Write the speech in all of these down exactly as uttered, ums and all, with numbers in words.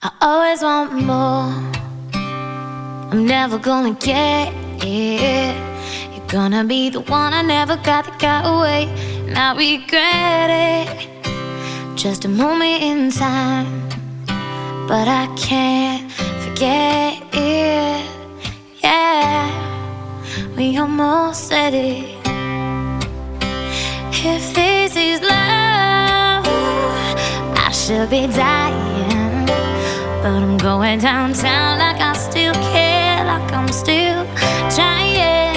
I always want more. I'm never gonna get it. You're gonna be the one I never got that got away, and I regret it. Just a moment in time, but I can't forget it. Yeah, we almost said it. If this is love, I should be dying, but I'm going downtown like I still care, like I'm still trying.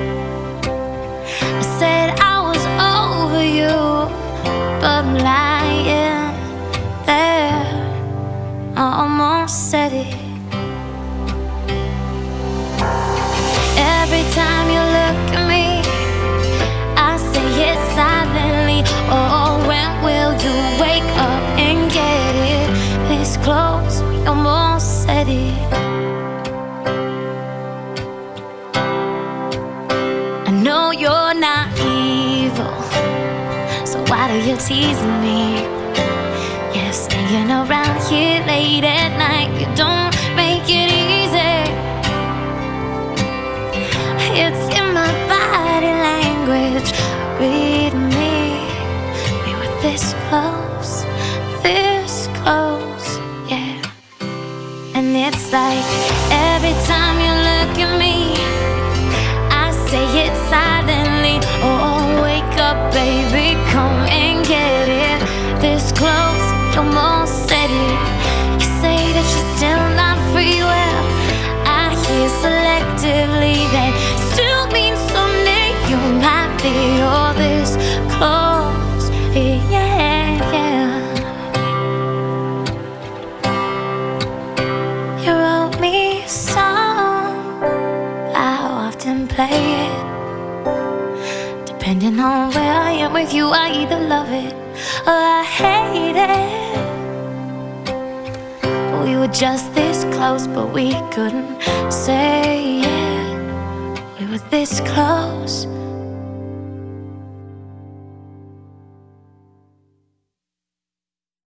I said I was over you, but I'm lying there. I almost said it. Every time you look at me, I say it silently. Oh, when will you wake up and get it? This close, we almost said it. I know you're not evil, so why do you tease me? Yeah, staying around here late at night, you don't make it easy. It's in my body language, read me. We were this close, this close, yeah. And it's like every time you look at me, I say it silently. Oh, wake up, baby, come and get it. This close, you almost said it. You say that you're still not free, well, I hear selectively that still means someday you might be all this close, yeah, yeah. You wrote me a song, I often play it. Depending on where I am with you, I either love it or I hate it. We were just this close, but we couldn't say it. We were this close.